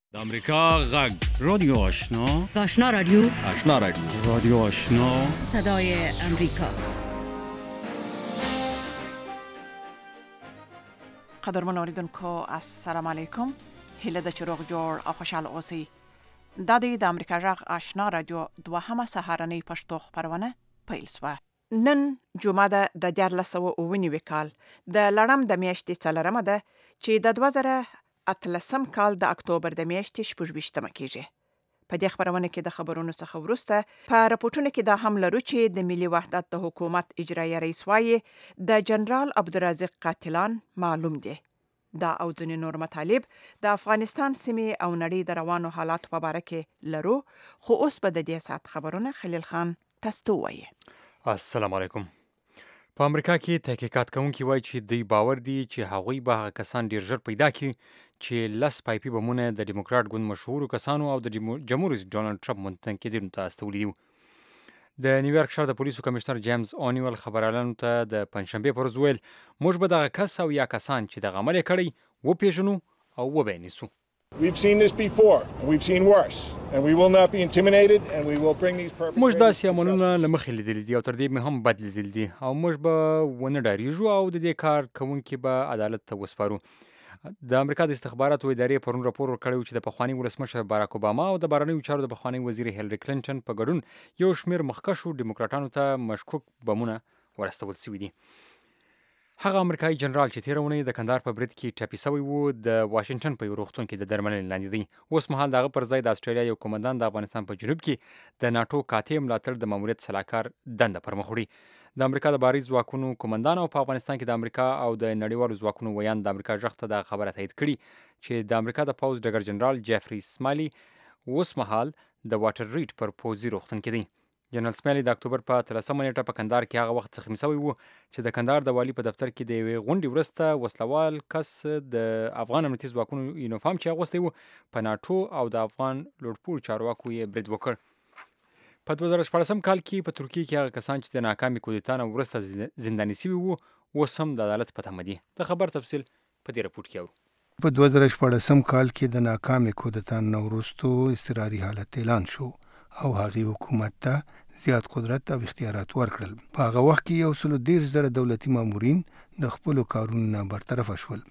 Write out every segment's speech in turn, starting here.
د امریکا غږ رادیو آشنا آشنا رادیو رادیو آشنا صدای امریکا. قدرمن اوریدونکو السلام علیکم. هیله د چروغ جوړ او خوشاله اوسئ. د امریکا غږ آشنا رادیو دوهمه سهارنۍ پښتو خبرونه پیل شوه. نن جمعه ده د 1409 کال د لړم د میاشتې څلورمه ده چې د 2013 کال د اکتوبر د میاشتې 28مه کیږي. په دې خبرونه کې د خبرونو څخه وروسته په راپورټونو کې دا هم لرو چې د ملي وحدت د حکومت اجرایي رئیس وايي د جنرال عبدالرزاق قاتلان معلوم دي. دا او ځینې نور مطالب د افغانستان سیمې او نړۍ د روانو حالاتو په اړه کې لرو، خو اوس به د دې سات خبرونه خلیل خان تاسو وایي. السلام علیکم. په امریکا کې تحقیقات کوونکي وایي چې دوی باور دي چې هغوی به هغه کسان ډیر ژر پیدا کړي چې لس پایپي بمونه د ډیموکراټ ګوند مشهورو کسانو او د جمهور رئیس ډونالډ ټرمپ منتقدینو ته استولي دي. د نیویارک ښار د پولیسو کمشنر جیمز اونیول خبريالانو ته د پنځشنبې پر ورځ ویل موږ به دغه کس او یا کسان چې دغه عمل کړی وپیژنو او وبینیسو. We've seen this before, and we've seen worse, and we will not be intimidated, and we will bring these perpetrators. موږ داسې عملونه له مخې لیدلي دي او تر دې هم بد لیدلي دي او موږ به ونه ډاریږو او د دې کار کوونکي به عدالت ته وسپارو. د امریکا د استخباراتو ادارې پرون راپور ورکړی چې د پخواني ولسمشر باراک اوباما او د بهرنیو چارو د پخواني وزیر هیلری کلینټن په ګډون یو شمېر مخکښو ډیموکراټانو ته مشکوک بمونه ورستول شوي دي. هغه امریکایي جنرال چې تېره اونۍ د کندهار په برید کې ټپي شوی و د واشنګټن په یو روغتون کې د درملنې لاندې دی. اوس مهال د هغه پر ځای د اسټرالیا یو قومندان د افغانستان په جنوب کې د ناټو قاطع ملاتړ د ماموریت سلاکار دنده پر مخ وړي. د امریکا د بهري ځواکونو قومندان او په افغانستان کې د امریکا او د نړیوالو ځواکونو ویان د امریکا غږ ته د خبره تایید کړي چې د امریکا د پوځ ډګر جنرال جیفري سمالي اوس مهال د واټر ریډ پر پوځي روغتون کې دی. جنرال سمالي د اکتوبر په 13مه نیټه په کندهار کې هغه وخت زخمي شوی و چې د کندهار د والي په دفتر کې د یوې غونډې وروسته وسلوال کس د افغان امنیتي ځواکونو یونیفارم چې اغوستی و په ناټو او د افغان لوړپوړو چارواکو یې برید وکړ. په 2014 کال کې په ترکیه کې هغه کسان چې د ناکامې کودتا نه وروسته زنداني شوي وو اوس هم د عدالت په تمه دي. د خبر تفصیل په دې راپورټ کې اورو. په 2014 کال کې د ناکامې کودتا نه وروسته اضطراري حالت اعلان شو او هغه حکومت ته زیات قدرت او اختیارات ورکړل. په هغه وخت کې 130,000 دولتي مامورین د خپل کارونو نه برطرف شول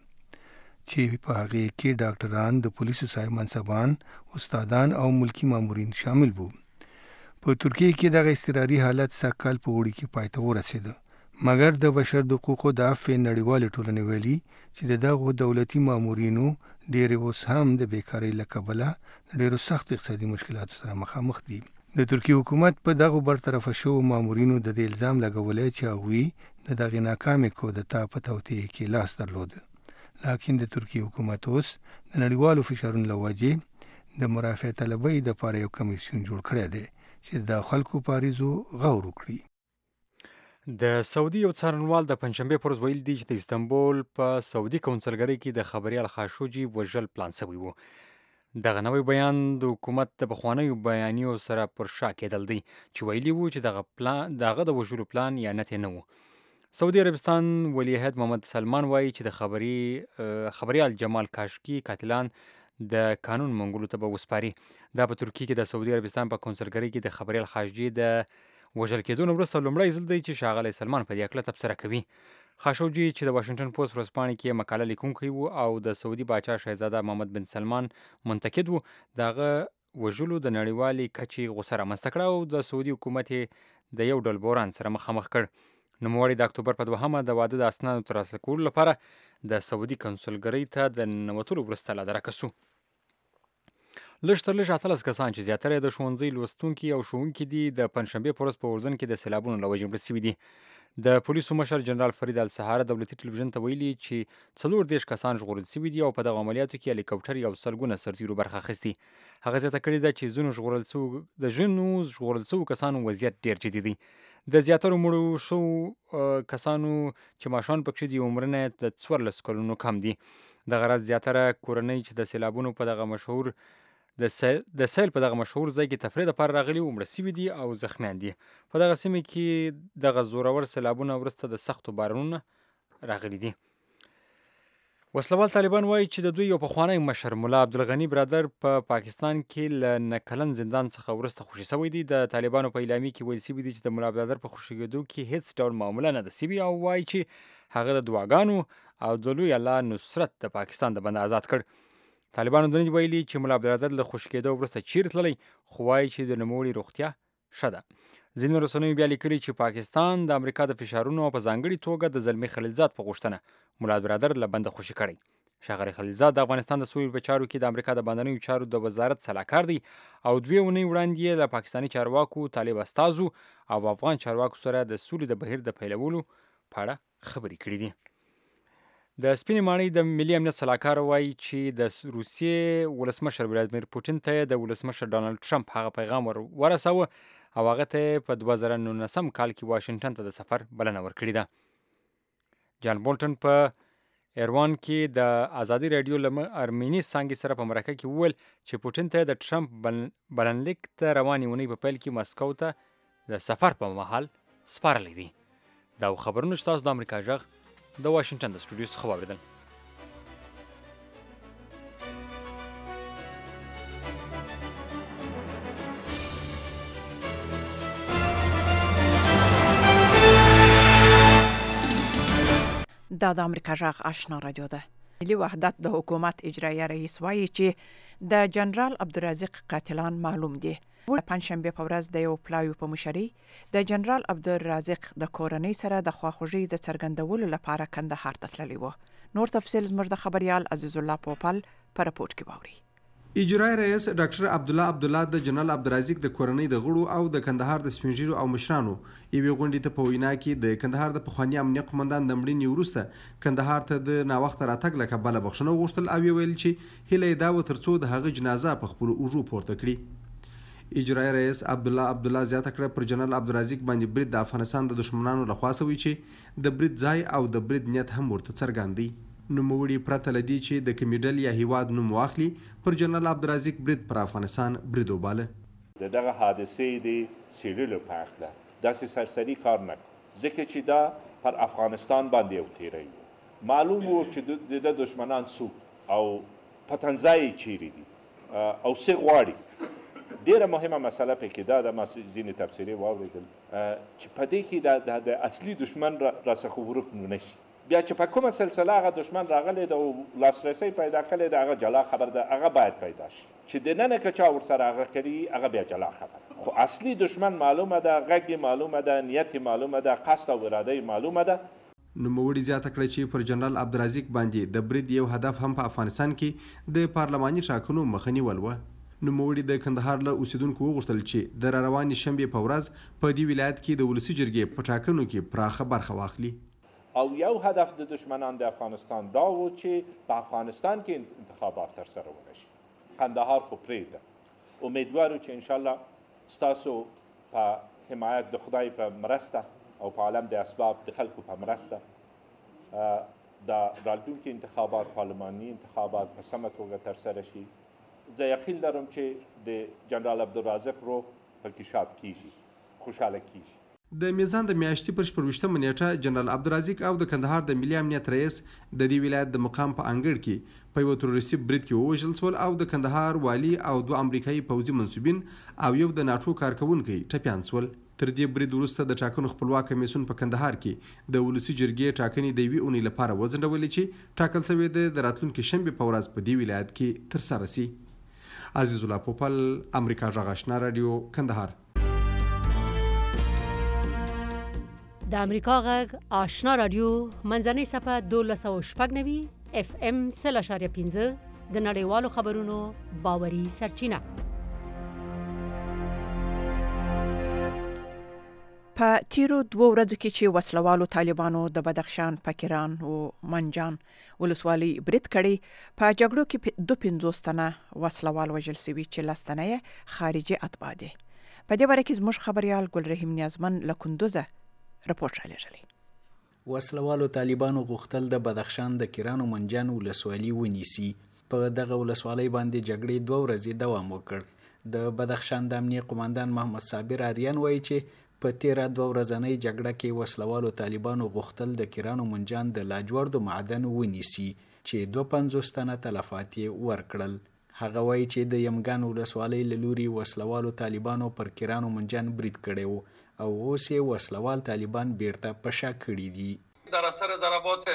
چې په هغه کې ډاکټران، د پولیسو صاحب منصبان، استادان او ملکی مامورین شامل وو. په ترکیه کې دغه اضطراري حالت سکهال په وړي کې پای ته ورسېد، مګر د بشر د حقوقو د عفو نړیوالې ټولنې ویلي چې دغه دولتي مامورینو ډېر اوس هم د بیکارۍ له کبله ډېرو سخت اقتصادي مشکلاتو سره مخامخ دي. د ترکیه حکومت په دغه برطرف شوو مامورینو د دې الزام لګولی چې هغوی د دغې ناکامې کودتا په توطیه کې لاس درلود. لکن د ترکیه حکومت اوس د نړیوالو فشارونو له وجې د مرافع طلبۍ دپاره یو کمیسیون جوړ کړی دی چې د خلکو په عریضو غور وکړي. د سعودي یو څارنوال د پنځشنبې پر ورځ ویل دي چې د استانبول په سعودي کونسلګرۍ کې د خبریال خاشوجي وژل پلان شوی و. دغه نوی بیان د حکومت د پخوانیو بیانیو سره پر شا کېدل دی چې ویلي وو چې دغه د وژلو پلان یا نت نه و. سعودي عربستان ولیعهد محمد سلمان وایي چې د خبریال جمال کاشکي قاتلان د قانون منګولو ته به وسپاري. دا په ترکیه کې د سعودي عربستان په کونسلګرۍ کې د خبریال خاشوجي د وژل کېدو وروسته لومړی ځل دی چې ښاغلی سلمان په دې هکله تبصره کوي. خاشوجي چې د واشنګټن پوسټ ورځپاڼې کې مقاله لیکونکی و او د سعودي باچا شهزاده محمد بن سلمان منتقد و، دغه وژلو د نړیوالې کچې غوسه رامنځته کړه او د سعودي حکومت د یو ډول بحران سره مخامخ کړ. نوموړی د اکتوبر په 2مه د واده د اسنادو ترلاسه کولو لپاره د سعودي کنسولګرۍ ته د ننوتلو وروسته لا درکه شو. لږ تر لږه 18 کسان چې زیاتره د ښوونځي لوستونکي او ښوونکي دي د پنځشنبې په ورځ په اردن کې د سیلابونو له وجې مړه شوي دي. د پولیسو مشر جنرال فرید السحاره دولتي ټلویزیون ته ویلي چې 40 کسان ژغورل شوي دي او په دغه عملیاتو کې هلیکاپټر یو سلګونه سرتیرو برخه اخیستې. هغه زیاته کړې ده چې ځینو ژغورل شوو کسانو وضعیت ډېر جدي دی. د زیاترو مړو شوو کسانو چې ماشومان پکې دي عمر نه د 14 کلونو کم دي. دغه راز زیاتره کورنۍ چې د سیلابونو په دغه مشهور د سیل په دغه مشهور ځای کې تفریح لپاره راغلي و مړه شوي دي او زخمیان دي. په دغه سیمه کې دغه زورور سیلابونه وروسته د سختو بارانونو راغلي دي. وسلوال طالبان وایي چې د دوی یو پخوانی مشر ملا عبدالغني برادر په پاکستان کې له 9 کلن زندان څخه وروسته خوشي شوی دی. د طالبانو په اعلامیه کې ویل شوي دي چې د ملا برادر په خوشي کېدو کې هیڅ ډول معامله نه ده شوې او وایي چې هغه د دعاګانو او د لوی الله نصرت د پاکستان د بند آزاد کړ. طالبانو د نن ویلي چې ملا برادر له خوشي کېدو وروسته چیرې تللی خو وایي چې د نوموړي روغتیا ښه ده. ځینې رسنیو بیا لیکلي چې پاکستان د امریکا د فشارونو او په ځانګړي توګه د زلمي خلیلزاد په غوښتنه ملا برادر له بنده خوشي کړی. ښاغلی خلیلزاد د افغانستان د سولې په چارو کې د امریکا د بهرنیو چارو د وزارت سلاکار دی او 2 اونۍ وړاندې یې له پاکستاني چارواکو طالب استازو او افغان چارواکو سره د سولې د بهیر د پیلولو په اړه خبرې کړې دي. د سپینې ماڼۍ د ملي امنیت سلاکار وایي چې د روسیې ولسمشر ولادیمیر پوټین ته د ولسمشر ډانلډ ټرمپ هغه پیغام ورساوه او هغه ته په 2019 کال کې واشنگټن ته د سفر بلنه ورکړې ده. جان بولټن په ایروان کې د ازادي رادیو له ارمینی څانګې سره په مرکه کې وویل چې پوټین ته د ټرمپ بلنلیک ته روانې اونۍ په پیل کې مسکو ته د سفر په مهال سپارلی دی. دا خبرونه چې تاسو د امریکا غږ د واشنگټن د سټوډیو څخه واوریدل. دا د امریکا غږ آشنا رادیو ده. ملي وحدت د حکومت اجرایي رئیس وایي چې د جنرال عبدالرازق قاتلان معلوم دي. پنځشنبه په ورځ د یو پلاوی په مشرۍ د جنرال عبدالرازق د کورنۍ سره د خواخوږۍ د څرګندولو لپاره کندهار ته تللی و. نور تفصیل زموږ د خبريال عزیز الله پوپل په رپورت کې باوري. اجرایي رئیس ډاکټر عبدالله د جنرال عبدالرازق د کورنۍ د غړو او د کندهار د سپینږیرو او مشرانو یوې غونډې ته په وینا کې د کندهار د پخواني امنیه قومندان د مړینې وروسته کندهار ته د ناوخته راتګ له کبله بخښنه وغوښتل او ویل چې هیله یې دا و ترڅو د هغه جنازه په خپلو اوږو پورته کړي. اجرایي رئیس عبدالله زیاته کړه پر جنرال عبدالرازق باندې برید د افغانستان د دشمنانو لخوا شوی چې د برید ځای او د برید نیت هم ورته څرګند دی. نوموړي پرته له دې چې د کومې ډلې یا هیواد نوم واخلي پر جنرال عبدالرازق برید پر افغانستان برید وباله. دغه حادثې د څېړلو په هکله داسې سرسري کار نه کړو ځکه چې دا پر افغانستان باندې یو تیری و. معلوم و چې د دشمنان څوک او پتنځای چیرې دي او څه غواړي. ډېره مهمه مسله پکې دا ده، ما ځینې تبصرې واورېدل چې په دې کې د اصلي دشمن راڅخه ورک نه شي. بیا چې په کومه سلسله هغه دشمن راغلی د لاسرسی پیدا کړی د هغه جلا خبر ده، هغه باید پیدا شي. چې دننه که چا ورسره هغه کړي هغه بیا جلا خبر. خو اصلي دشمن معلومه ده، غږ معلومه ده، نیت معلومه ده، قصد او اراده معلومه ده. نوموړي زیاته کړه چې پر جنرال عبدالرازق باندې د برید یو هدف هم په افغانستان کې د پارلماني ټاکنو مخه نیول و. نوموړي د کندهار له اوسیدونکو وغوښتل چې د راروانې شنبې په ورځ په دې ولایت کې د ولسي جرګې په ټاکنو کې پراخه برخه واخلي. او یو هدف د دشمنان د افغانستان دا و چې په افغانستان کې انتخابات ترسره ونشي. کندهار خو پرېږده. امیدوارو چې انشاءالله ستاسو په حمایت د خدای په مرسته او په عالم د اسباب د خلکو په مرسته د راتلونکي انتخابات، پارلماني انتخابات په سمه توګه ترسره شي. زه یقین لرم چې د جنرال عبدالرازق روح پکې شاد کیږي، خوشحاله کیږي. د میزان د میاشتې پر 24 نیټه جنرال عبدالرازق او د کندهار د ملي امنیت رئیس د دې ولایت د مقام په انګړ کې په یو تروریستي برید کې ووژل شول او د کندهار والي او 2 امریکایي پوځي منصوبین او یو د ناټو کارکونکي ټپیان شول. تر دې برید وروسته د ټاکنو خپلواک کمیسیون په کندهار کې د ولسي جرګې ټاکنې د 2 اونۍ لپاره وځنډولې چې ټاکل شوې ده د راتلونکي شنبې په ورځ په دې ولایت کې ترسره شي. عزیز الله پوپل، امریکا غږ آشنا رادیو، کندهار. د امریکا غږ آشنا رادیو منځنۍ صفحه 1290 FM 0.5 د نړیوالو خبرونو باوري سرچینه. په تیرو 2 ورځو کې چې وسلوالو طالبانو د بدخشان، پکران او منجان ولسوالۍ برید کړي، په جګړو کې 250 تنه وسلوال وژل شوي چې 10 تنه خارجي اتباع دي. په دې باره کې زموږ خبريال ګلرحیم نیازمن له کندوزه رپورټ رالیږلی. وسلوالو طالبانو غوښتل د بدخشان د کیران او منجان ولسوالۍ ونیسي. په دغه ولسوالۍ باندې جګړې 2 ورځې دوام وکړ. د بدخشان د امنیه قومندان محمد صابر آریان وایي چې په تیره 2 ورځنۍ جګړه کې وسلوالو طالبانو غوښتل د کیران او منجان د لاجوردو معدن ونیسي چې 52 تنه تلفات یې ورکړل. هغه وایي چې د یمګان ولسوالۍ له لوري وسلوالو طالبانو پر کرانو منجان برید کړی و او اوس یې وسلوال طالبان بیرته په شا کړي دي. در اثر ضربات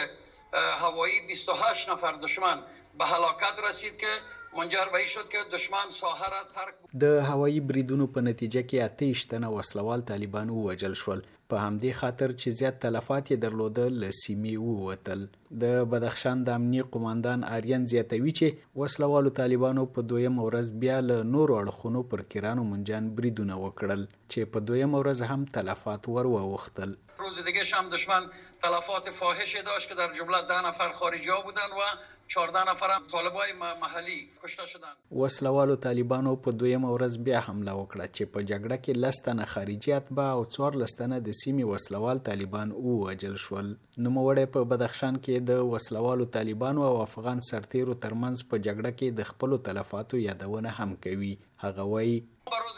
هوایی 28 نفر دشمن به هلاکت رسید که منجر به این شد که دشمن ساحه را ترک. د هوایی بریدونو په نتیجه کې 28 تنه وسلوال طالبان ووژل شول، په همدې خاطر چې زیات تلفات یې درلوده له سیمې ووتل. د بدخشان د امنیه قوماندان آریان زیاتوي چې وسلوالو طالبانو په دویم ورځ بیا له نورو اړخونو پر کرانو منجان بریدونه وکړل چې په دویم ورځ هم تلفات ور واوښتل. روز دیگه هم دشمن تلفات فاحشی داشت که در جمله 10 نفر خارجی ها بودن و 14 نفر هم طالبای محلی کشته شدن. وسلوالو طالبانو په دویم ورځ بیا حمله وکړه چې په جګړه کې 10 تنه خارجي اتباع او 14 تنه د سیمې وسلوال طالبان ووژل شول. نوموړی په بدخشان کې د وسلوالو طالبانو او افغان سرتیرو ترمنځ په جګړه کې د خپلو تلفاتو یادونه هم کوي. هغه وایي روز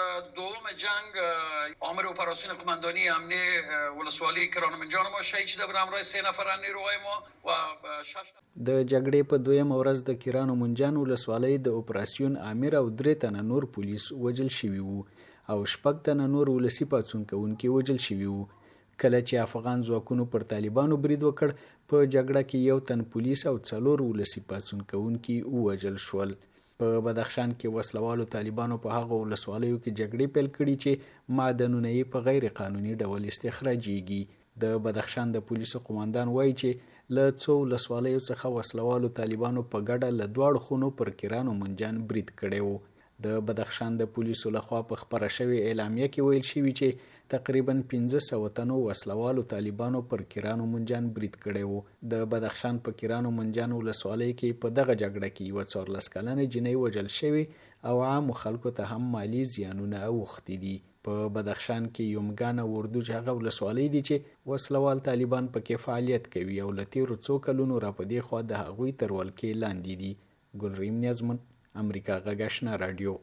دوم جنگ آمر اپراسیون قماندانی امنیه ولسوالی کرانمنجان ما شهید شده بر همراه 3 نفر نیروهای ما و 6 د جګړې په دویم ورځ د کرانو منجان ولسوالۍ د اپراسیون امیر او 3 تنه نور پولیس وژل شوي وو او 6 تنه نور ولسي پاڅون کوونکي وژل شوي وو. کله چې افغان ځواکونو پر طالبانو برید وکړ په جګړه کې 1 تن پولیس او 4 ولسي پاڅون کوونکي وژل شول. په بدخشان کې وسلوالو طالبانو په هغه ولسوالیو کې جګړې پیل کړي چې معدنونه یې په غیر قانوني ډول استخراجېږي. د بدخشان د پولیسو قوماندان وایي چې له څو ولسوالیو څخه وسلوالو طالبانو په ګډه له دواړو خونو پر کرانو منجان برید کړی و. د بدخشان د پولیسو لخوا په خپره شوې اعلامیه کې ویل شوي چې تقریبا 1500 تنو وسلوالو طالبانو پر کرانو منجان برید کړی و. د بدخشان په کرانو منجان ولسوالۍ کې په دغه جګړه کې یوه 14 کلنه جنۍ وژل شوې او عامو خلکو ته هم مالی زیانونه اوښتي دي. په بدخشان کې یمګان او اردوج هغه ولسوالۍ دي چې وسلوال طالبان پکې فعالیت کوي او له تیرو څو کلونو را په دې خوا د هغوی تر ولکې لاندې دي. ګلریم نیازمن، امریکا غږ آشنا رادیو.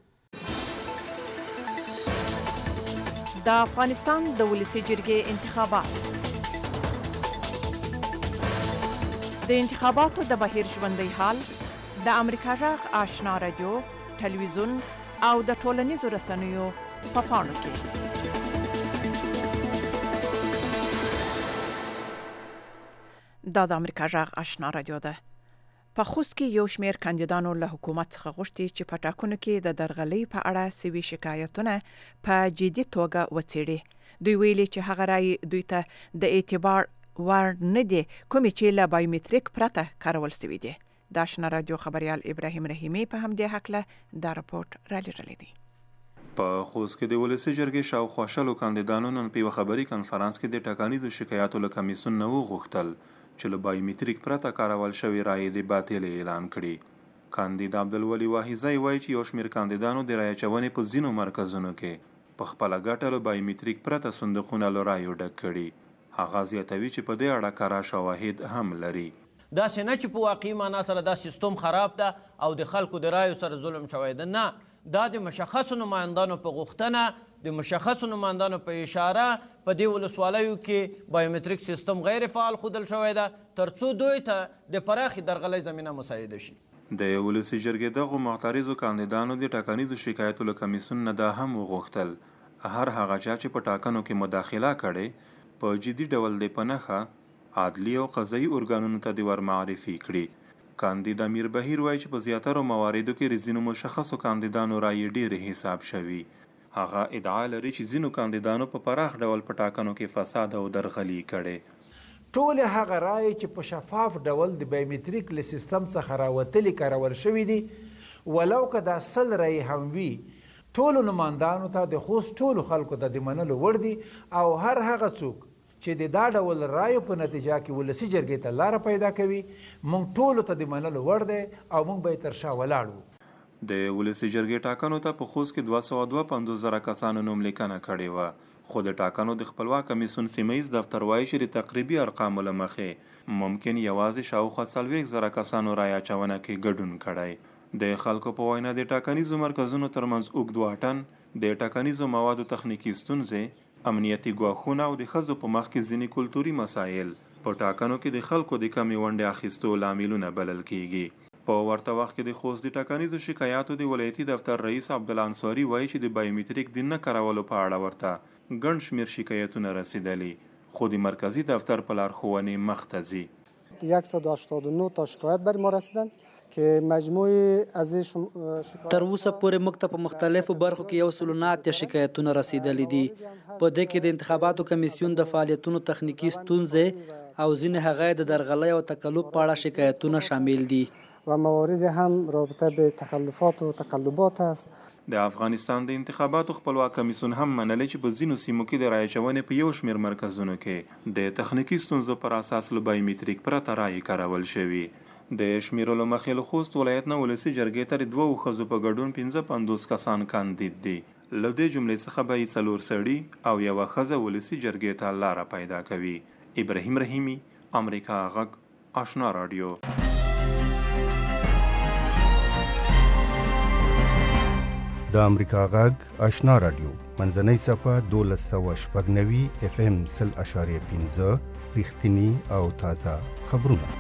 د افغانستان د ولسی جرګې انتخابات. د انتخاباتو د بهیر ژوندۍ حال د امریکا غږ آشنا رادیو، ټلویزیون او د ټولنیزو رسنیو په پاڼو کې. دا د امریکا غږ آشنا رادیو ده. په خوست کې یو شمېر کاندیدانو له حکومت څخه غوښتي چې په ټاکنو کې د درغلۍ په اړه سوي شکایتونه په جدي توګه وڅېړي. دوی ویلي چې هغه رایې دوی ته د اعتبار وړ نه دي کومې چې له بایومتریک پرته کارول سوي دي. د آشنا رادیو خبریال ابراهیم رحیمي په همدې هکله دا رپورټ رالیږلی دی. په خوست کې د ولسی جرګې شاوخوا 100 کاندیدانو نن په یوه خبري کنفرانس کې د ټاکنیزو شکایاتو له کمیسیون نه وغوښتل چې له بایومتریک پرته کارول شوې رایې د باطل اعلان کړي. کاندید عبدالولي واحظی وایي چې یو شمېر کاندیدانو د رایې اچونې په ځینو مرکزونو کې په خپله ګټه له بایومتریک پرته صندوقونه له رایو ډک کړي. هغه زیاتوي چې په دې اړه کره شواهد هم لري. داسې نه چې په واقعي معنا سره دا سیستم خراب ده او د خلکو د رایو سره ظلم شوی ده، نه، دا د مشخصو نمایندانو په غوښتنه، د مشخصو نمایندانو په اشاره په دې ولسوالیو کې بایومتریک سیستم غیر فعال ښودل شوی ده تر څو دوی ته د پراخې درغلۍ زمینه مساعده شي. د ولسی جرګې دغو معترضو کاندیدانو د ټاکنیزو شکایتو له کمیسیون نه دا هم وغوښتل هر هغه چا چې په ټاکنو کې مداخله کړې په جدي ډول د په نښه عدلي او قضایي ارګانونو ته د ور معرفي کړي. کاندید امیر بهیر وایي چې په زیاترو مواردو کې د ځینو مشخصو کاندیدانو رایې ډېرې حساب شوي. هغه ادعا لري چې ځینو کاندیدانو په پراخ ډول په ټاکنو کې فساد او درغلي کړي. ټول هغه رایې چې په شفاف ډول د بایومتریک له سیستم څخه راوتلي کارول شوي دي، ولو که دا 100 رایې هم وي، ټولو نمایندانو ته د خوست ټولو خلکو ته د منلو وړ دي او هر هغه څوک چې د دا ډول رایو په نتیجه کې ولسی جرګې ته لاره پیدا کوي، موږ ټولو ته د منلو وړ دی او موږ به یې تر شا ولاړ وو. د ولسی جرګې ټاکنو ته په خوست کې 252,000 کسانو نوم لیکنه کړې وه، خو د ټاکنو د خپلواک کمیسیون سیمه ییز دفتر وایي چې د تقریبي ارقامو له مخې ممکن یوازې شاوخوا 40,000 کسانو رایه اچونه کې ګډون کړی. د خلکو په وینا د ټاکنیزو مرکزونو ترمنځ اوږد واټن، د ټاکنیزو موادو تخنیکي ستونزې، امنیتي ګواښونه او د ښځو په مخ کې ځینې کلتوري مسایل په ټاکنو کې د خلکو د کمې ونډې اخیستو لاملونه بلل کیږي. په ورته وخت کې د خوست د ټاکنیزو شکایاتو د ولایتي دفتر رئیس عبدالله انصاري وایي چې د بایومټریک د نه کارولو په اړه ورته ګڼ شمېر شکایتونه رسیدلي، خو د مرکزی دفتر په لارښوونې مخته ځي. 189 تا شکایت بر ما رسیدن که مجموعی از تر اوسه پورې موږ ته په مختلفو برخو کې 109 شکایتونه رسیدلي دي. په دې کې د انتخاباتو کمیسیون د فعالیتونو تخنیکی ستونزې او ځینې هغه د درغلۍ او تکلف په اړه شکایتونه شامل دي و موارد هم رابطه به تخلفات و تقلبات است. د افغانستان د انتخاباتو خپلواک کمیسیون هم منلی چې په ځینو سیمو کې د رایې اچونې په یو شمېر مرکزونو کې د تخنیکي ستونزو پر اساس له بایومټریک پرته رایې کارول شوي. د شمیرلو مخې له خوست ولایت نه ولسي جرګې ته د 2 ښځو په ګډون 55 کسان کاندید دي. له دې جملې څخه به 4 سړي او 1 ښځه ولسي جرګې ته لاره پیدا کوي. ابراهیم رحیمي، امریکا غږ، آشنا رادیو. د امریکا غږ آشنا رادیو منځنۍ صفحه 1290 FM 0.5 رښتینی او تازه خبرونه.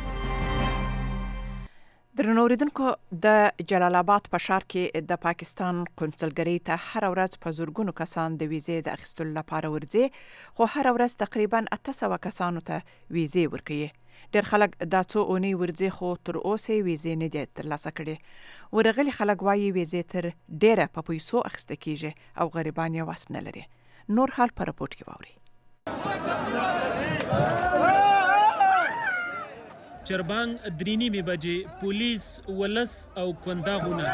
درنو اوریدونکو، د جلال آباد په ښار کې د پاکستان قونسلګرۍ ته هر ورځ په زرګونو کسان د ویزې د اخیستلو لپاره ورځي، خو هر ورځ تقریبا 800 کسانو ته ویزې ورکوي. ډېر خلک دا څو اونۍ ورځي خو تر اوسه ویزې نه دي ترلاسه کړي. ورغلي خلک وایي ویزې تر ډېره په پیسو اخیسته کیږي او غریبان یې وس نه لري. نور حال په رپورټ کې واوري. چربانګ 3:30 بجې پولیس ولس او کنداغونه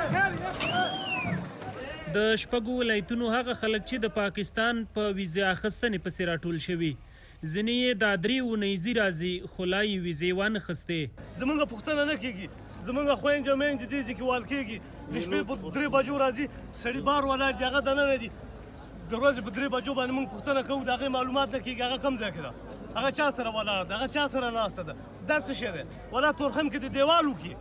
د شپږو ولایتونو هغه خلک چې د پاکستان په ویزه اخیستنې پسې راټول شوي، ځینې یې دا 3 اونیزې راځي خو لا یې ویزې وانه خیستې. زمونږ پوښتنه نه کېږي، زمونږ خویندې میندې دې ځای کې وال کېږي، د شپې په 3 بجو راځي، سړي بار ولاړ دي، هغه دننه دي، د ورځې په 3 بجو باندې موږ پوښتنه کوو، د هغې معلومات نه کېږي هغه کوم ځای کې ده، هغه چا سره ولاړه ده، هغه چا سره ناسته ده، دا څه شی دی؟ ولا تورخم کې د دیوال وکړي.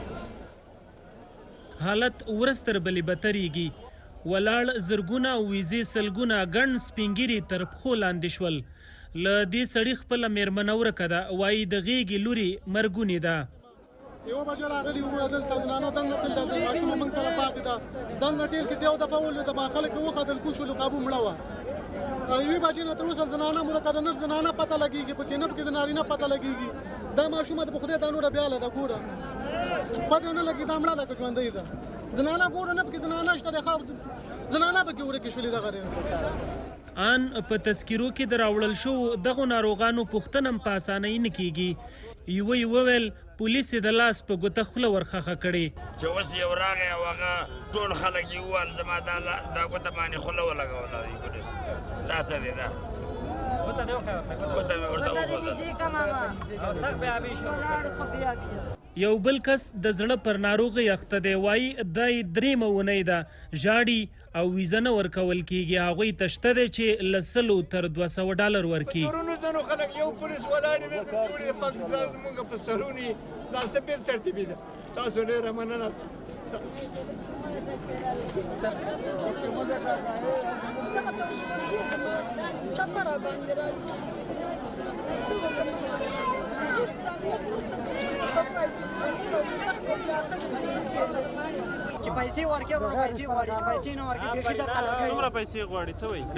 حالت ورځ تر بلې بدترېږي. ولاړ زرګونه او ویزې سلګونه ګڼ سپینګیري تر پښو لاندې شول. له دې سړي خپله مېرمنه ورکه ده، وایي د غېږې لورې مرګونې ده. یو بجه راغلي وو دلته زنانه دنګه تل د ماشومه موږ سره پاتې ده، دنګه ټیل کې یو دفعه ولوېده، ما خلک مې وخدل کوشو له قابو مړه وه. یوې بجې نه تر اوسه زنانه مرکه د نر زنانه پته لګېږي، په کې نه پکې د نارینه پته لګېږي. دا ماشومه د په خدای دا نوره بیاله ده، ګوره پته نه لګي دا مړه ده که ژوندۍ ده. زنانه ګوره نه پکې زنانه شته دی، زنانه پکې ورکې شولې دغه دی. ان په تذکیرو کې د راوړل شوو دغو ناروغانو پوښتنه هم په اسانۍ نه کیږي. یوه یې وویل پولیس یې د لاس په ګوته خوله ورخښه کړې چې اوس یو راغی او هغه ټول خلک یې وویل زما دا ګوته باندې خوله ولګوله دی پولیس. دا څه دی؟ دا ګوته دې وښیه، ګوته مې ورته وښودله. یو بل کس د زړه پر ناروغۍ اخته دی، وایي دا یې 3 اونۍ ده، ژاړي او ویزه نه ورکول کېږي. هغوی ته شته دی چې له 100 تر 200 ډالر ورکړي. په ترونو ځنو خلک یو پولیس ولاړ دي، مې جوړې د پاکستان زموږ په سرونې دا څه بېل ترتیبي ده. تاسو ډېره مننه. چې پیسې ورکړي ورو پیسې غواړي، چې پیسې نه ورکړي بېخي درته لګوي. څومره پیسې غواړي؟ څه وایي؟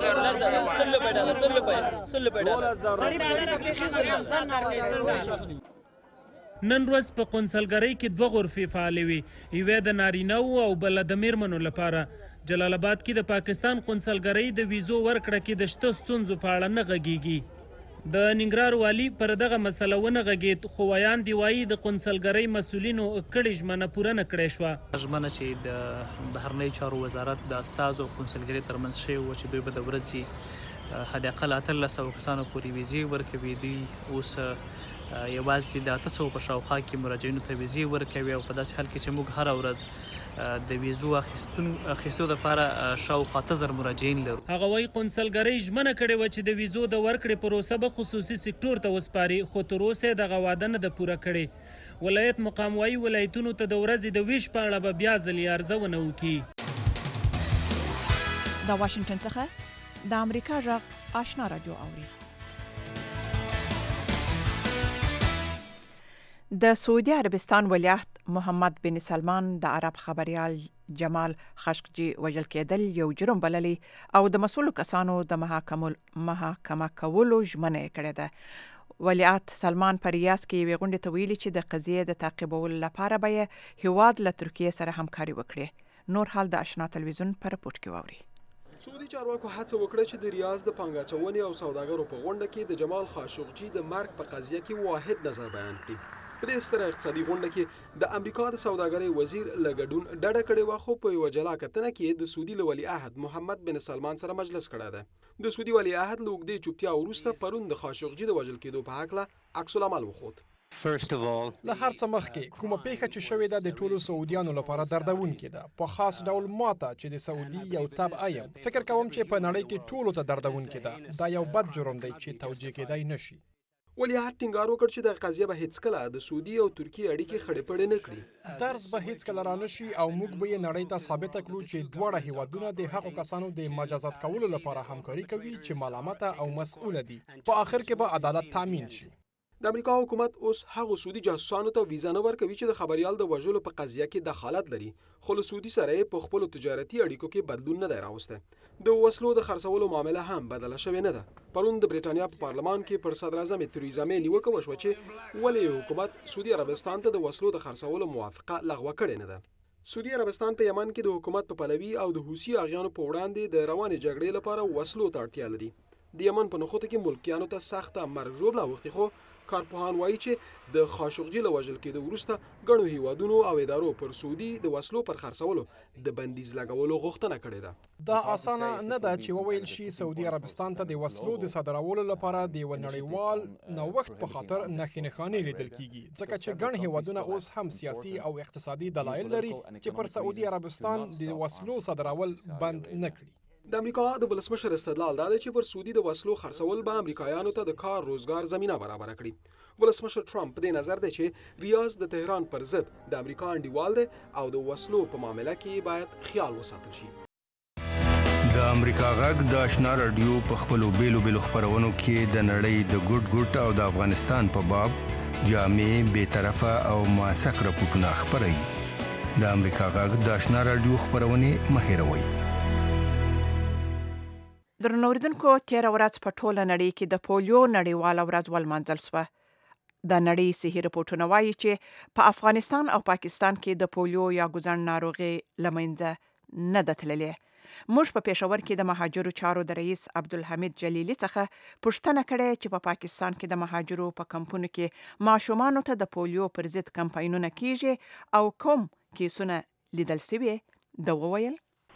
نن ورځ په قونسلګرۍ کې 2 غرفې فعالې وي، یوې د نارینه‌و او بله د مېرمنو لپاره. جلال آباد کې د پاکستان قونسلګرۍ د ویزو ورکړه کې د شته ستونزو په اړه نه غږیږي. د ننګرهار والي پر دغه مسله ونه غږېد، خو ویان دی وایي د قونسلګرۍ مسؤلینو کړې ژمنه پوره نه کړې شوه. ژمنه چې د بهرنیو چارو وزارت د استازو قونسلګرۍ ترمنځ شوې وه چې دوی به د ورځې حداقل 1800 کسانو پورې ویزې ورکوي. دوی اوس یوازې د 800 په شاوخوا کې مراجعینو ته ویزې ورکوي، او په داسې حال کې چې موږ هره ورځ د ویزو اخیستو لپاره شاوخوا 1000 مراجعین لرو. هغه وایي قونسلګرۍ ژمنه کړې وه چې د ویزو د ورکړې پروسه به خصوصي سکتور ته وسپاري، خو تر اوسه دغه وعده نه ده پوره کړې. ولایت مقام وایي ولایتونو ته د ورځې د ویش په اړه به بیا ځلې ارزونه وکړي. د واشنګټن څخه د امریکا غږ آشنا رادیو اوري. د سعودي عربستان ولیعهد محمد بن سلمان د عرب خبريال جمال خاشقجي وژل کېدل یو جرم بللی او د مسؤلو کسانو د محاکمه کولو ژمنه کړې ده. ولیعهد سلمان په ریاض کې یوې غونډې ته ویلي چې د قضیې د تعقیبولو لپاره به یې هیواد له ترکیې سره همکاري وکړي. نور حال د آشنا تلویزیون پر رپورټ کې واوري. سعودي چارواکو هڅه وکړه چې د ریاض د پانګاچونې او سوداګرو په غونډه کې د جمال خاشقجي د مرګ په قضیه کې واحد نظر بیان کړي. په دې ستره اقتصادي غونډه کې د امریکا د سوداګرۍ وزیر له ګډون ډډه کړې وه، خو په یوه جلا کتنه کې د سعودي له ولیعهد محمد بن سلمان سره مجلس کړی دی. د سعودي ولیعهد له اوږدې چوپتیا وروسته پرون د خاشقجي د وژل کېدو په هکله عکس العمل وښود. له هر څه مخکې کومه پیښه چې شوې ده د ټولو سعودیانو لپاره دردونکې ده. په خاص ډول ماته چې د سعودي یو تبعه یم فکر کوم چې په نړۍ کې ټولو ته دردونکې ده. دا یو بد جرم دی چې توجیه کېدای نشي. ولیعهد ټینګار وکړ چې د قضیه به هیڅکله د سعودي او ترکیې اړیکې خړې پړې نه کړي. درس به هیڅکله رانشي او موږ به یې نړۍ ته ثابته کړو چې دواړه هیوادونه د هغو کسانو د مجازات کولو لپاره همکاري کوي چې ملامته او مسؤله دي. په آخر کې به عدالت تامین شي. د امریکا حکومت اوس هغو سعودي جاسوسانو ته ویزا نه ورکوي چې د خبريال د وژلو په قضیه کې دخالت لري، خو له سعودي سره یې په خپلو تجارتي اړیکو کې بدلون نه دی راوستی. د وسلو د خرڅولو معامله هم بدله شوې نه ده. پرون د بریټانیا په پارلمان کې پر صدر اعظم تریزا مې نیوکه وشوه چې ولې حکومت سعودي عربستان ته د وسلو د خرڅولو موافقه لغوه کړې نه ده. سعودي عربستان په یمن کې د حکومت په پلوي او د حوثي اغیانو په وړاندې د روانې جګړې لپاره وسلو ته اړتیا لري. د یمن په نخوته کې ملکیانو ته سخته مرګ ژوبله اوښتې، خو کارپوهان وایي چې د خاشقجي له وژل کېدو وروسته ګڼو هیوادونو او ادارو پر سعودي د وسلو پر خرڅولو د بندیز لګولو غوښتنه کړې ده. دا اسانه نه ده چې وویل شي سعودي عربستان ته د وسلو د صادرولو لپاره د یو نړیوال نوښت په خاطر نښې نښانې لیدل کیږي، ځکه چې ګڼ هیوادونه اوس هم سیاسي او اقتصادي دلایل لري چې پر سعودي عربستان د وسلو صادرول بند نه کړي. د امریکا د ولسمشر استدلال دا دی چې پر سعودي د وسلو خرڅول به امریکایانو ته د کار روزګار زمینه برابر کړي. ولسمشر ټرمپ په دې نظر دی چې ریاض د تهران پر ضد د امریکا انډیوال دی او د وسلو په معامله کې باید خیال وساتل شي. د امریکا غږ د آشنا رادیو په خپلو بیلو بیلو خپرونو کې د نړۍ د ګوټ ګوټ او د افغانستان په باب جامع، بیطرفه او موثق راپورټونه خپروي. د امریکا غږ د آشنا رادیو خپرونې مه هېروئ. درنو اوریدونکو، تېره ورځ په ټوله نړۍ کې د پولیو نړیواله ورځ ولمانځل سوه. د نړۍ صحي رپورټونه وایي چې په افغانستان او پاکستان کې د پولیو یا ګوزڼ ناروغي له منځه نه ده تللې. موږ په پېښور کې د مهاجرو چارو د رئیس عبدالحمید جلیلي څخه پوښتنه کړې چې په پاکستان کې د مهاجرو په کمپونو کې ماشومانو ته د پولیو پر ضد کمپاینونه کیږي او کوم کیسونه لیدل سوي. ده وویل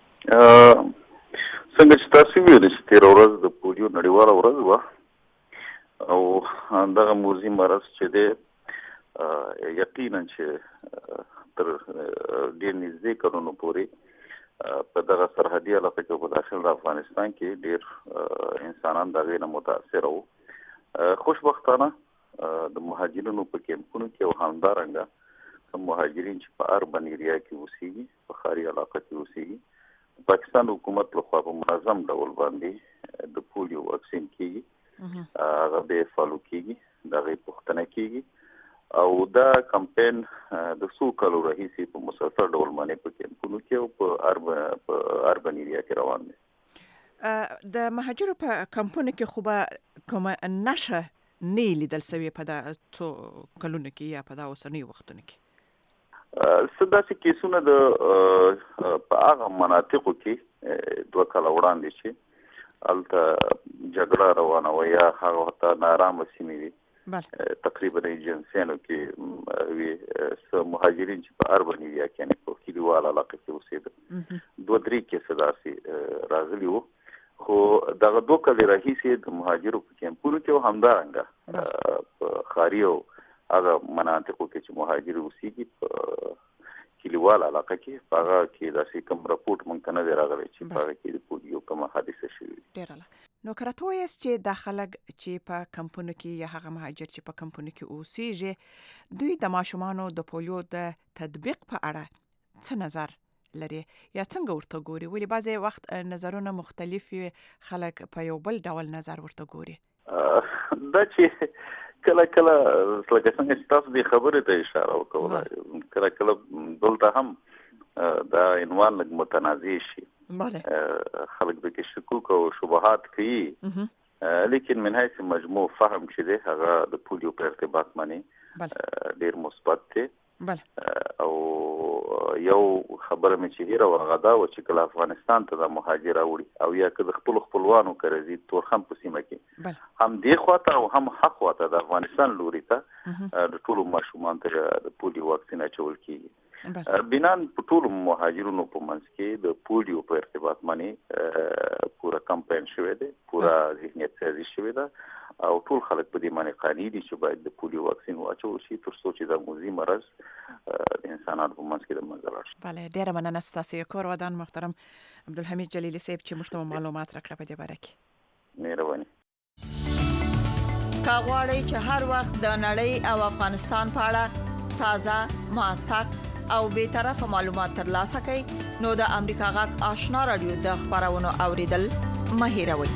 څنګه چې تاسو ویل چې تېره ورځ د پولیو نړیواله ورځ وه او دغه موذي مرض چې دی یقینا چې تر ډېر نږدې کلونو پورې په دغه سرحدي علاقه کې په داخل د افغانستان کې ډېر انسانان د هغې نه متاثره وو. خوشبختانه د مهاجرینو په کیمپونو کې او همدارنګه مهاجرین چې په اربن ایریا کې اوسېږي، په ښاري علاقه کې اوسېږي، پاکستان حکومت لخوا په منظم ډول باندې د پولیو واکسین کیږي، هغه به فالو کیږي، د هغې پوښتنه کیږي او دا کمپین د څو کالو راهیسې په مسلسل ډول باندې په کیمپونو کې او په اربن ایریا کې روان دی. د مهاجرو په کمپونو کې خو به کومه نښه نه لیدل سوې په دا څو کلونو کې یا په دا اوسنیو وختونو کې؟ څه داسې کیسونه د په هغه مناطقو کې 2 کاله وړاندې چې هلته جګړه روانه وه یا هغه ورته نارامه سیمې وي، تقریبا ایجنسیانو کې وي څه مهاجرین چې په اربن ایریا کې یعنې په کلیوال علاقه کې اوسېدل 2-3 کیسه داسې راغلي وو. خو دغه 2 کالې راهیسې د مهاجرو په کیمپونو کې او همدارنګه په ښاري او هغه مناطقو کې چې مهاجر اوسېږي په کلیوال علاقه کې په هغه کې داسې کوم راپورټ مونږ ته نه دی راغلی چې په هغه کې د پولیو کومه حادثه شوې. ډېره نو که راته ووایاست چې دا خلک چې په کمپونو کې یا هغه مهاجر چې په کمپونو کې اوسېږي دوی د ماشومانو د پولیو د تطبیق په اړه څه نظر لري یا څنګه ورته ګوري؟ ولې بعضې وخت نظرونه مختلف وي، خلک په یو بل ډول نظر ورته ګوري. دا چې کله لکه څنګه چې تاسو دې خبرې ته اشاره وکړه کله دلته هم دا عنوان لږ متنازع شي خلک به کې شکوک او شبهات کوي لیکن من حیث مجموع فهم چې دی هغه د پولیو په ارتباط باندې ډېر مثبت دی او یو خبره مې چې هیره هغه دا و چې کله افغانستان ته د مهاجر راوړي او یا که د خپلو خپلوانو کره ځي تورخم په سیمه کې هم دې خواته او هم حق خواته د افغانستان لوري ته د ټولو ماشومانو ته د پولیو واکسین اچول کېږي بنان په ټولو مهاجرونو په منځ کې د پولیو په ارتباط باندې پورا کمپاین شوی دی پورا ذهنیت سازي شوی ده او ټول خلک په دې باندې قانع دي چې باید د پولیو واکسین واچول شي تر څو چې دا موذي مرض د انسانانو په منځ کې د منځه لاړ شي. بله ډېره مننه ستاسو کور ودان محترم عبدالحمید جلیلي صاحب چې موږ ته معلومات راکړه په دې باره کې. مهرباني. که غواړئ چې هر وخت د نړۍ او افغانستان په اړه تازه موثق او به طرفه معلومات ترلاسه کړئ نو د امریکا غږ آشنا رادیو د خبرونو اوریدل مه هېروئ.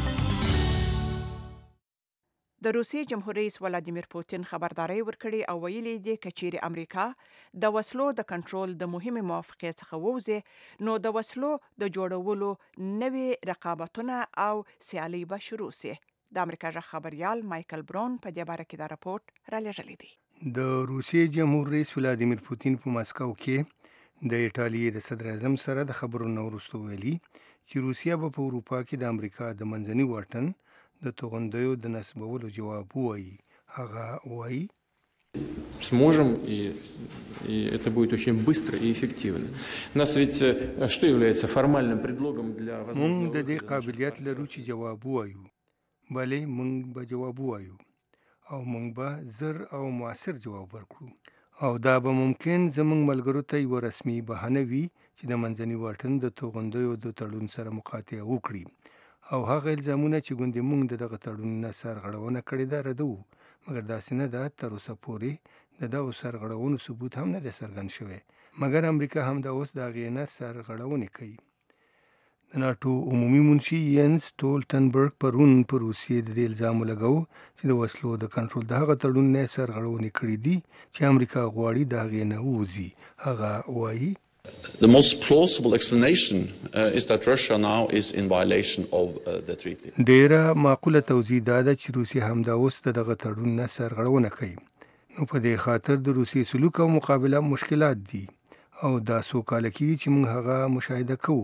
د روسیې جمهور رئیس ولادیمیر پوتین خبرداري ورکړي او ویلي دي چې چیرې امریکا د وسلو د کنټرول د مهمه موافقې څخه ووځي نو د وسلو د جوړولو نوې رقابتونه او سیالي به شروع شي. د امریکا ځخ خبريال مایکل برون په دې باره کې دا راپورټ را لېږلی دی. د روسیې جمهور رئیس ولادیمیر پوتین په ماسکو کې د ایټالیا د صدر اعظم سره د خبرونو وروسته ویلي چې روسیا به په اروپا کې د امریکا د منځني واټن د توغندیو د نسبولو جواب وایي. هغه وایي сможем, и это будет очень быстро и эффективно. У нас ведь что является формальным предлогом для возможного... مونږ د دې قابلیت لرو چې جواب وایو. بلې مونږ به جواب وایو او مونږ به زر او موثر جواب ورکړو او دا به ممکن زمونږ ملګرو ته یو رسمي بهانه وي چې د منځني واټن د توغندیو د تړون سره مقاطعه وکړي او هغه الزامونه چې ګوندې مونږ د دغه تړون نه سرغړونه کړې ده ردو مګر داسې نه ده تر اوسه پورې د دغو سرغړونو ثبوت هم نه دی څرګند شوی مګر امریکا هم دا اوس د هغې نه سرغړونې کوي. د ناټو عمومي منشي ینس ټولټنبرګ پرون په روسیې د دې الزام ولګاو چې د وسلو د کنټرول د هغه تړون نه سرغړونې کړې دي چې امریکا غواړي د هغې نه ووځي. هغه وایي The most plausible explanation is that Russia now is in violation of the treaty. ډیره معقوله توضیح دا ده چې روسیه همدا اوس د دغه تړون نه سرغړونه کوي. نو په دې خاطر د روسیې سلوک او مقابله مشکلات دي او دا څو کاله کېږي چې موږ هغه مشاهده کوو.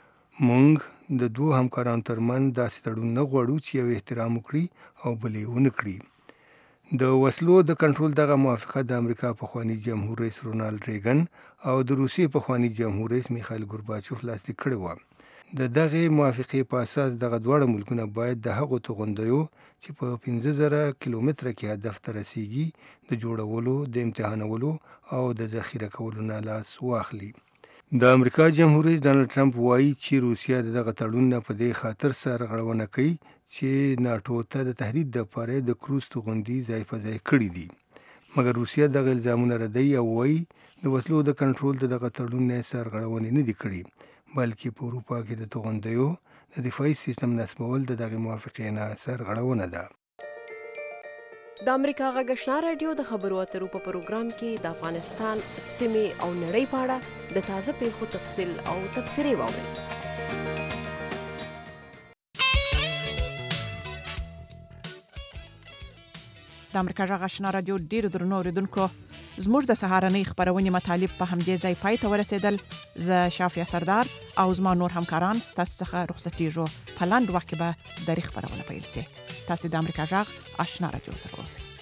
موږ د دوه همکارانو ترمنځ داسې تړون نه غواړو چې یو احترام وکړي او بل یې ونه کړي. د وسلو د کنټرول دغه موافقه د امریکا پخوانی جمهور رئیس رونالد ریګن او د روسیې پخوانی جمهور رئیس میخائیل ګورباچوف لاسلیک کړې وه. د دغه موافقې په اساس دغه دواړه ملکونه باید د هغو توغندیو چې په 15,000 کیلومتره کې هدف ته رسیږي د جوړولو د امتحانولو او د ذخیره کولو نه لاس واخلي. د امریکا جمهور رئیس ډانلډ ټرمپ وایي چې روسیا دغه تړون نه په دې خاطر سرغړونه کوي چې ناټو ته د تهدید لپاره د کروز توغندي ځای په ځای کړي دي. مګر روسیا دغه الزامونه ردوي او وایي د وسلو د کنټرول دغه تړون نه سرغړونې نه دي کړي بلکې په اروپا کې د توغندیو د دفاعي سیستم نصبول دغه موافقې نه سرغړونه ده. د امریکا غږ آشنا رادیو د خبرو اترو په پروګرام کې د افغانستان سیمې او نړۍ په اړه د تازه پیښو تفصیل او تبصرې واورئ. د امریکا غږ آشنا رادیو ډیرو درنو اوریدونکو زموږ د سهارنۍ خبرونې مطالب په همدې ځای پای ته ورسېدل. زه شافیه سردار او زما نور همکاران ستاسو څخه رخصتېږو. په لنډ وخت کې به درې خبرونه پیل شي. تاسو د امریکا غږ آشنا رادیو سره اوسئ.